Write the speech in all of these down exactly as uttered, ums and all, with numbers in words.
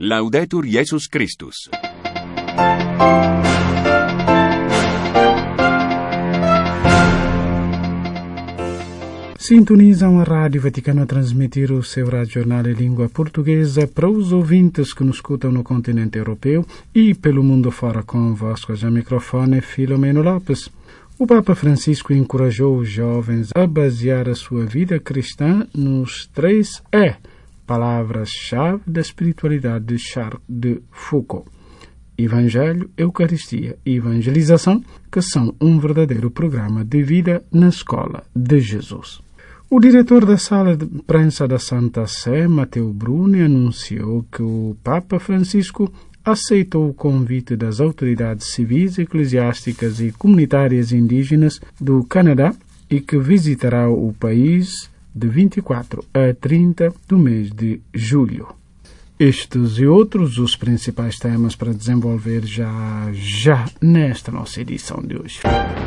Laudetur Jesus Christus. Sintonizam a Rádio Vaticano a transmitir o seu radiojornal em língua portuguesa para os ouvintes que nos escutam no continente europeu e pelo mundo fora. Convosco já microfone Filomeno Lopes. O Papa Francisco encorajou os jovens a basear a sua vida cristã nos três E, palavras-chave da espiritualidade de Charles de Foucault: Evangelho, Eucaristia e Evangelização, que são um verdadeiro programa de vida na escola de Jesus. O diretor da Sala de Prensa da Santa Sé, Matteo Bruni, anunciou que o Papa Francisco aceitou o convite das autoridades civis, eclesiásticas e comunitárias indígenas do Canadá e que visitará o país de vinte e quatro a trinta do mês de julho. Estes e outros os principais temas para desenvolver já, já nesta nossa edição de hoje.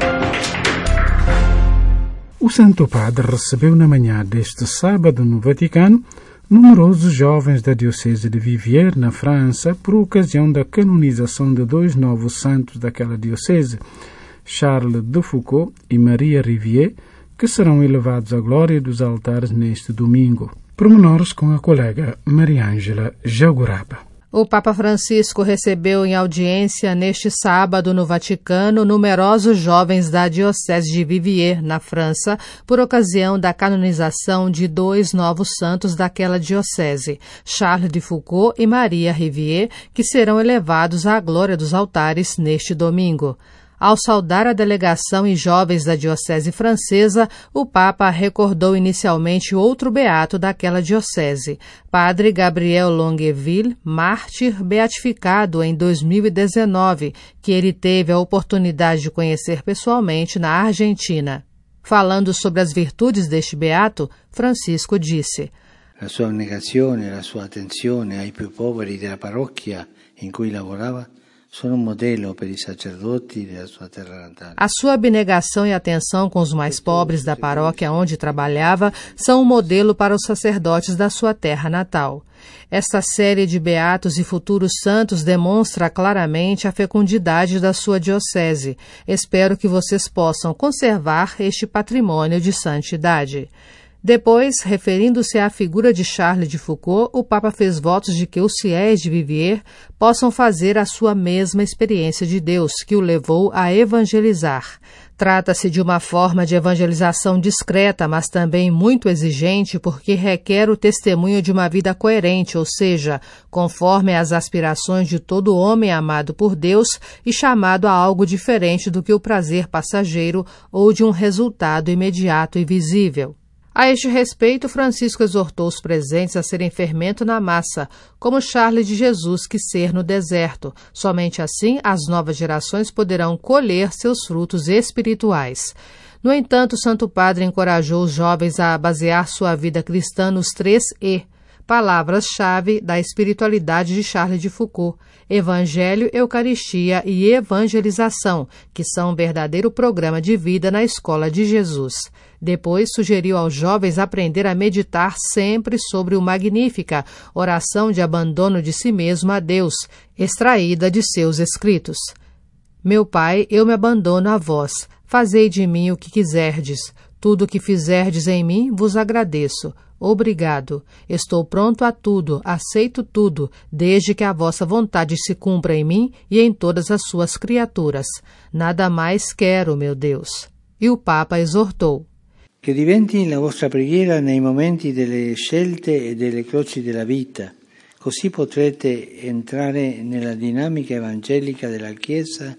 O Santo Padre recebeu na manhã deste sábado no Vaticano numerosos jovens da Diocese de Viviers, na França, por ocasião da canonização de dois novos santos daquela diocese, Charles de Foucault e Maria Rivière, que serão elevados à glória dos altares neste domingo. Pormenores com a colega Mariângela Jaguraba. O Papa Francisco recebeu em audiência neste sábado no Vaticano numerosos jovens da Diocese de Viviers, na França, por ocasião da canonização de dois novos santos daquela diocese, Charles de Foucault e Maria Rivière, que serão elevados à glória dos altares neste domingo. Ao saudar a delegação e jovens da diocese francesa, o Papa recordou inicialmente outro beato daquela diocese, Padre Gabriel Longueville, mártir beatificado em dois mil e dezenove, que ele teve a oportunidade de conhecer pessoalmente na Argentina. Falando sobre as virtudes deste beato, Francisco disse: La sua abnegazione, la sua attenzione ai più poveri della parrocchia in cui lavorava sono un modello per i sacerdoti della sua terra natale. A sua abnegação e atenção com os mais pobres da paróquia onde trabalhava são um modelo para os sacerdotes da sua terra natal. Esta série de beatos e futuros santos demonstra claramente a fecundidade da sua diocese. Espero que vocês possam conservar este patrimônio de santidade. Depois, referindo-se à figura de Charles de Foucault, o Papa fez votos de que os fiéis de Viviers possam fazer a sua mesma experiência de Deus, que o levou a evangelizar. Trata-se de uma forma de evangelização discreta, mas também muito exigente, porque requer o testemunho de uma vida coerente, ou seja, conforme as aspirações de todo homem amado por Deus e chamado a algo diferente do que o prazer passageiro ou de um resultado imediato e visível. A este respeito, Francisco exortou os presentes a serem fermento na massa, como Charles de Jesus quis ser no deserto. Somente assim as novas gerações poderão colher seus frutos espirituais. No entanto, o Santo Padre encorajou os jovens a basear sua vida cristã nos três E, palavras-chave da espiritualidade de Charles de Foucault: Evangelho, Eucaristia e Evangelização, que são um verdadeiro programa de vida na escola de Jesus. Depois, sugeriu aos jovens aprender a meditar sempre sobre o Magnífica, oração de abandono de si mesmo a Deus, extraída de seus escritos. Meu Pai, eu me abandono a vós, fazei de mim o que quiserdes. Tudo o que fizerdes em mim vos agradeço. Obrigado. Estou pronto a tudo, aceito tudo, desde que a vossa vontade se cumpra em mim e em todas as suas criaturas. Nada mais quero, meu Deus. E o Papa exortou: Che diventi la vostra preghiera nei momenti delle scelte e delle croci della vita, così potrete entrare nella dinamica evangelica della Chiesa.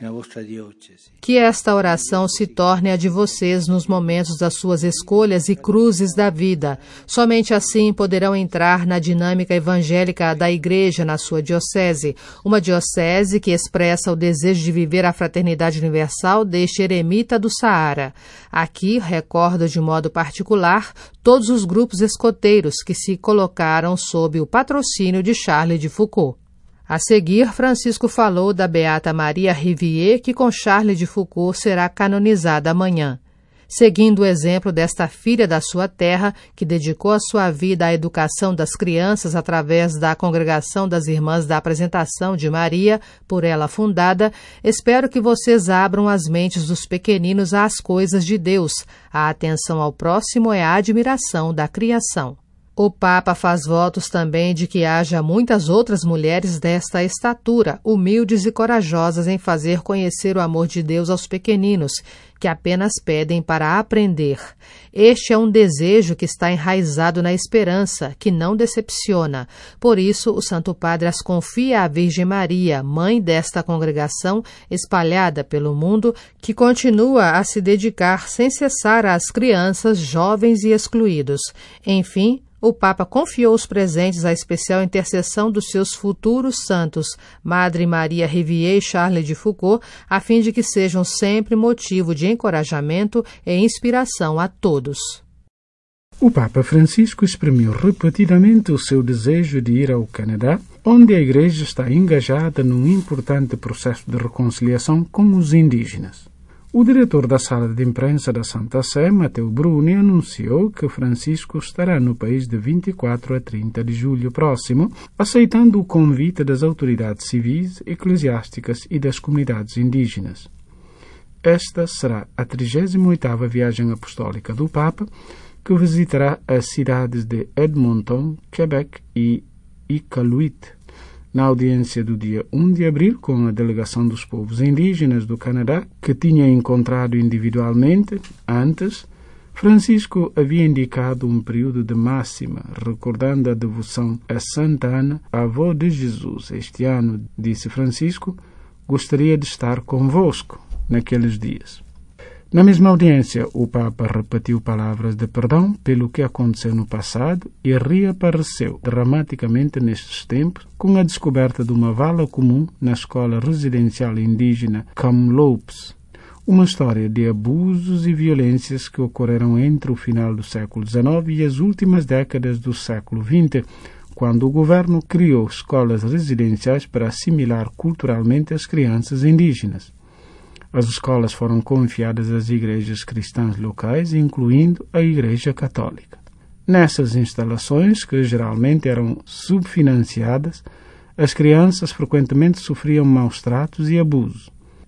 Que esta oração se torne a de vocês nos momentos das suas escolhas e cruzes da vida. Somente assim poderão entrar na dinâmica evangélica da Igreja na sua diocese, uma diocese que expressa o desejo de viver a fraternidade universal deste eremita do Saara. Aqui recordo de modo particular todos os grupos escoteiros que se colocaram sob o patrocínio de Charles de Foucault. A seguir, Francisco falou da beata Maria Rivière, que com Charles de Foucault será canonizada amanhã. Seguindo o exemplo desta filha da sua terra, que dedicou a sua vida à educação das crianças através da Congregação das Irmãs da Apresentação de Maria, por ela fundada, espero que vocês abram as mentes dos pequeninos às coisas de Deus. A atenção ao próximo é a admiração da criação. O Papa faz votos também de que haja muitas outras mulheres desta estatura, humildes e corajosas em fazer conhecer o amor de Deus aos pequeninos, que apenas pedem para aprender. Este é um desejo que está enraizado na esperança, que não decepciona. Por isso, o Santo Padre as confia à Virgem Maria, mãe desta congregação espalhada pelo mundo, que continua a se dedicar sem cessar às crianças, jovens e excluídos. Enfim, o Papa confiou os presentes à especial intercessão dos seus futuros santos, Madre Maria Rivière e Charles de Foucauld, a fim de que sejam sempre motivo de encorajamento e inspiração a todos. O Papa Francisco exprimiu repetidamente o seu desejo de ir ao Canadá, onde a Igreja está engajada num importante processo de reconciliação com os indígenas. O diretor da sala de imprensa da Santa Sé, Matteo Bruni, anunciou que Francisco estará no país de vinte e quatro a trinta de julho próximo, aceitando o convite das autoridades civis, eclesiásticas e das comunidades indígenas. Esta será a trigésima oitava viagem apostólica do Papa, que visitará as cidades de Edmonton, Quebec e Iqaluit, na audiência do dia primeiro de abril com a delegação dos povos indígenas do Canadá, que tinha encontrado individualmente antes. Francisco havia indicado um período de máxima, recordando a devoção a Santa Ana, a avó de Jesus. Este ano, disse Francisco, gostaria de estar convosco naqueles dias. Na mesma audiência, o Papa repetiu palavras de perdão pelo que aconteceu no passado e reapareceu dramaticamente nestes tempos com a descoberta de uma vala comum na escola residencial indígena Kamloops, uma história de abusos e violências que ocorreram entre o final do século dezenove e as últimas décadas do século vinte, quando o governo criou escolas residenciais para assimilar culturalmente as crianças indígenas. As escolas foram confiadas às igrejas cristãs locais, incluindo a Igreja Católica. Nessas instalações, que geralmente eram subfinanciadas, as crianças frequentemente sofriam maus tratos e abusos.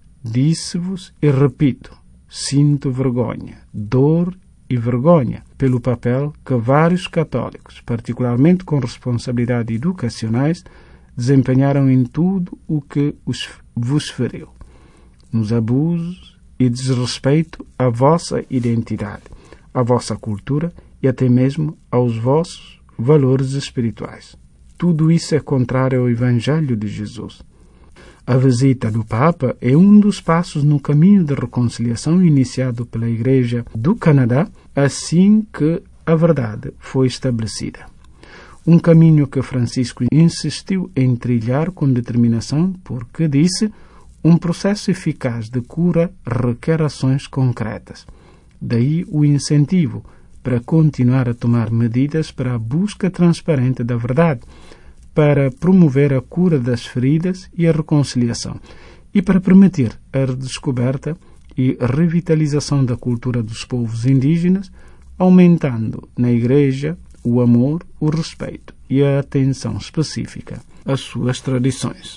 Disse-vos e repito, sinto vergonha, dor e vergonha pelo papel que vários católicos, particularmente com responsabilidades educacionais, desempenharam em tudo o que os, vos feriu, nos abusos e desrespeito à vossa identidade, à vossa cultura e até mesmo aos vossos valores espirituais. Tudo isso é contrário ao Evangelho de Jesus. A visita do Papa é um dos passos no caminho de reconciliação iniciado pela Igreja do Canadá assim que a verdade foi estabelecida. Um caminho que Francisco insistiu em trilhar com determinação porque, disse, um processo eficaz de cura requer ações concretas. Daí o incentivo para continuar a tomar medidas para a busca transparente da verdade, para promover a cura das feridas e a reconciliação, e para permitir a redescoberta e revitalização da cultura dos povos indígenas, aumentando na Igreja o amor, o respeito e a atenção específica às suas tradições.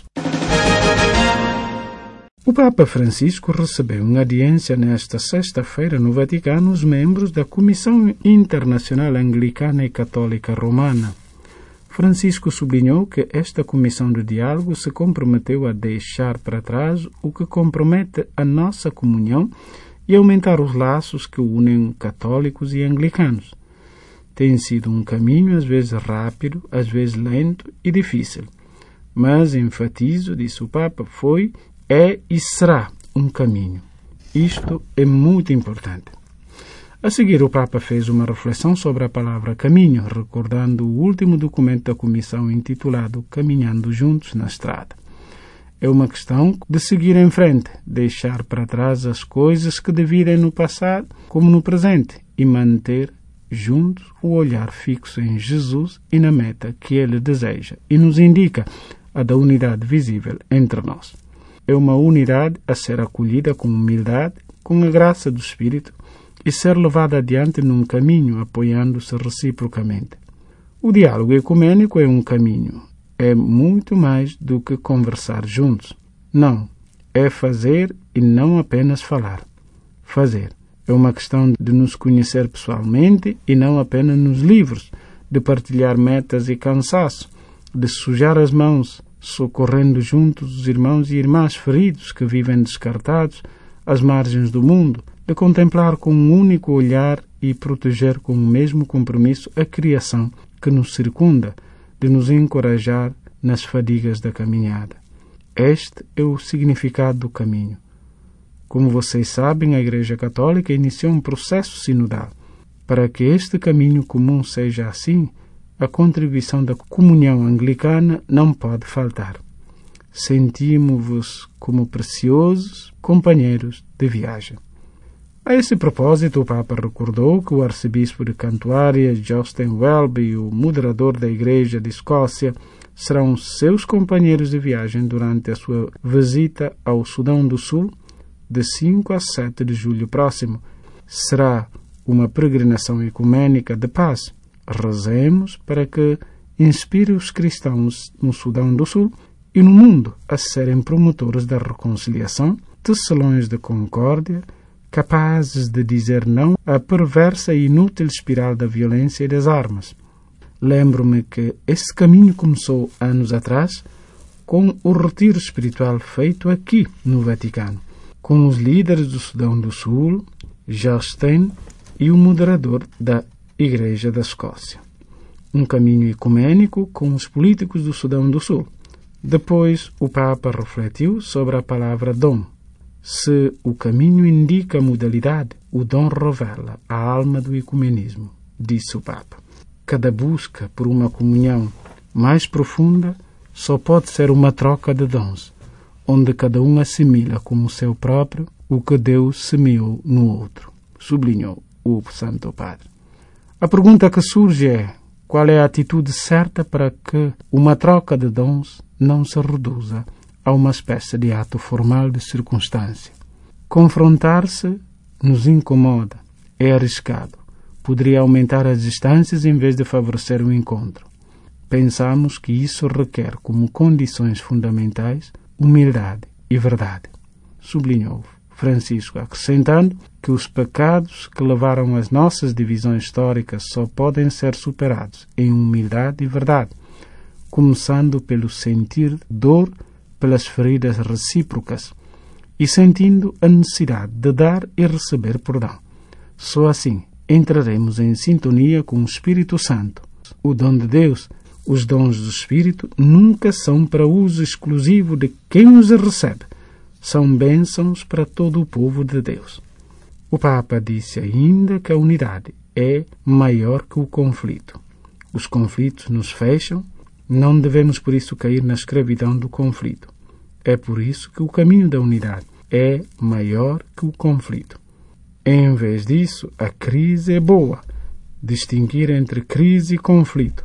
O Papa Francisco recebeu em audiência nesta sexta-feira no Vaticano os membros da Comissão Internacional Anglicana e Católica Romana. Francisco sublinhou que esta comissão de diálogo se comprometeu a deixar para trás o que compromete a nossa comunhão e aumentar os laços que unem católicos e anglicanos. Tem sido um caminho às vezes rápido, às vezes lento e difícil. Mas, enfatizo, disse o Papa, foi, é e será um caminho. Isto é muito importante. A seguir, o Papa fez uma reflexão sobre a palavra caminho, recordando o último documento da Comissão intitulado Caminhando Juntos na Estrada. É uma questão de seguir em frente, deixar para trás as coisas que dividem no passado como no presente e manter juntos o olhar fixo em Jesus e na meta que Ele deseja e nos indica, a da unidade visível entre nós. É uma unidade a ser acolhida com humildade, com a graça do Espírito e ser levada adiante num caminho, apoiando-se reciprocamente. O diálogo ecumênico é um caminho. É muito mais do que conversar juntos. Não, é fazer e não apenas falar. Fazer é uma questão de nos conhecer pessoalmente e não apenas nos livros, de partilhar metas e cansaço, de sujar as mãos, socorrendo juntos os irmãos e irmãs feridos que vivem descartados às margens do mundo, de contemplar com um único olhar e proteger com o mesmo compromisso a criação que nos circunda, de nos encorajar nas fadigas da caminhada. Este é o significado do caminho. Como vocês sabem, a Igreja Católica iniciou um processo sinodal. Para que este caminho comum seja assim, a contribuição da comunhão anglicana não pode faltar. Sentimos-vos como preciosos companheiros de viagem. A esse propósito, o Papa recordou que o arcebispo de Cantuária, Justin Welby, e o moderador da Igreja de Escócia, serão seus companheiros de viagem durante a sua visita ao Sudão do Sul, de cinco a sete de julho próximo. Será uma peregrinação ecumênica de paz. Rezemos para que inspire os cristãos no Sudão do Sul e no mundo a serem promotores da reconciliação, tecelões de concórdia, capazes de dizer não à perversa e inútil espiral da violência e das armas. Lembro-me que esse caminho começou anos atrás com o retiro espiritual feito aqui no Vaticano, com os líderes do Sudão do Sul, Justin e o moderador da Igreja da Escócia. Um caminho ecumênico com os políticos do Sudão do Sul. Depois, o Papa refletiu sobre a palavra dom. Se o caminho indica a modalidade, o dom revela a alma do ecumenismo, disse o Papa. Cada busca por uma comunhão mais profunda só pode ser uma troca de dons, onde cada um assimila como seu próprio o que Deus semeou no outro, sublinhou o Santo Padre. A pergunta que surge é: qual é a atitude certa para que uma troca de dons não se reduza a uma espécie de ato formal de circunstância? Confrontar-se nos incomoda, é arriscado, poderia aumentar as distâncias em vez de favorecer o encontro. Pensamos que isso requer como condições fundamentais humildade e verdade, sublinhou Francisco, acrescentando que os pecados que levaram às nossas divisões históricas só podem ser superados em humildade e verdade, começando pelo sentir dor pelas feridas recíprocas e sentindo a necessidade de dar e receber perdão. Só assim entraremos em sintonia com o Espírito Santo, o dom de Deus. Os dons do Espírito nunca são para uso exclusivo de quem os recebe. São bênçãos para todo o povo de Deus. O Papa disse ainda que a unidade é maior que o conflito. Os conflitos nos fecham, não devemos por isso cair na escravidão do conflito. É por isso que o caminho da unidade é maior que o conflito. Em vez disso, a crise é boa. Distinguir entre crise e conflito.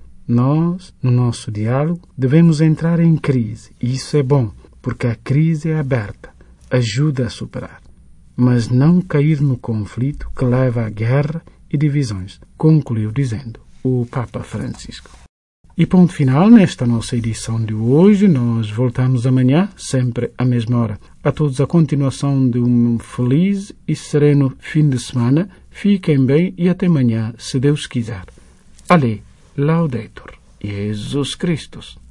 Nós, no nosso diálogo, devemos entrar em crise, e isso é bom, porque a crise é aberta, ajuda a superar. Mas não cair no conflito que leva à guerra e divisões, concluiu dizendo o Papa Francisco. E ponto final nesta nossa edição de hoje. Nós voltamos amanhã, sempre à mesma hora. A todos a continuação de um feliz e sereno fim de semana. Fiquem bem e até amanhã, se Deus quiser. Ale. Laudetur Jesus Christus.